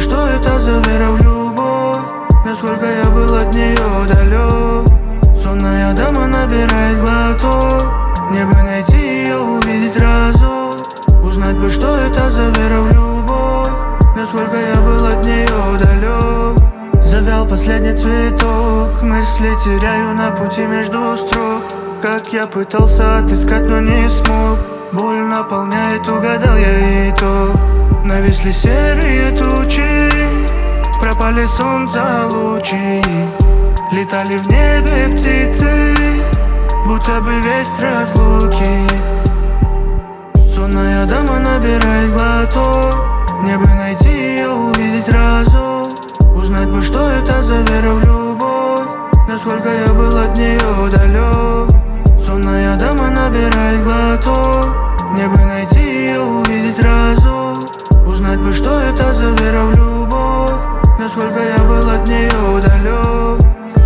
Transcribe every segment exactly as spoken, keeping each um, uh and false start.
что это за вера в любовь, насколько я был от нее далек. Сонная дама набирает глоток, мне бы найти ее, увидеть разок, узнать бы, что это за вера в любовь, насколько я был от нее далек. Завял последний цветок, мысли теряю на пути между строк. Как я пытался отыскать, но не смог. Боль наполняет, угадал я итог. Нависли серые тучи, пропали солнца лучи, летали в небе птицы, будто бы весть разлуки. Сонная дама набирает глоток, мне бы найти ее, увидеть разок, узнать бы, что это за вера в любовь, насколько я был от нее далек. Сонная дама набирает глоток, мне бы найти ее, увидеть разок, узнать бы, что это за вера в любовь, насколько я был от нее далек.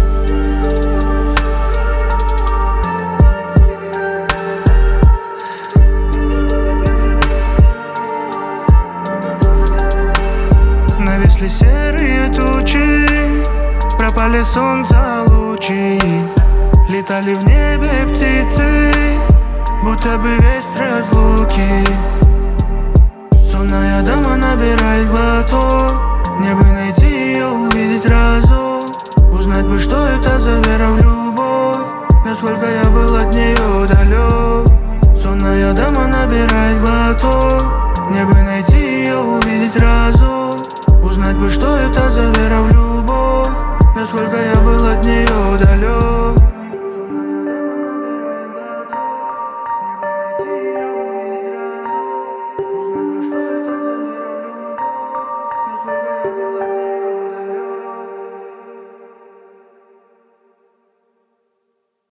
Нависли серые тучи, пропали солнца лучи, летали в небе птицы, будто бы весть разлуки. Сонная дама набирает глоток, мне бы найти ее, увидеть разок, узнать бы, что это за вера в любовь, насколько я был от нее далек. Сонная дама набирает глоток, мне бы найти ее, увидеть разок, узнать бы, что это за вера в любовь.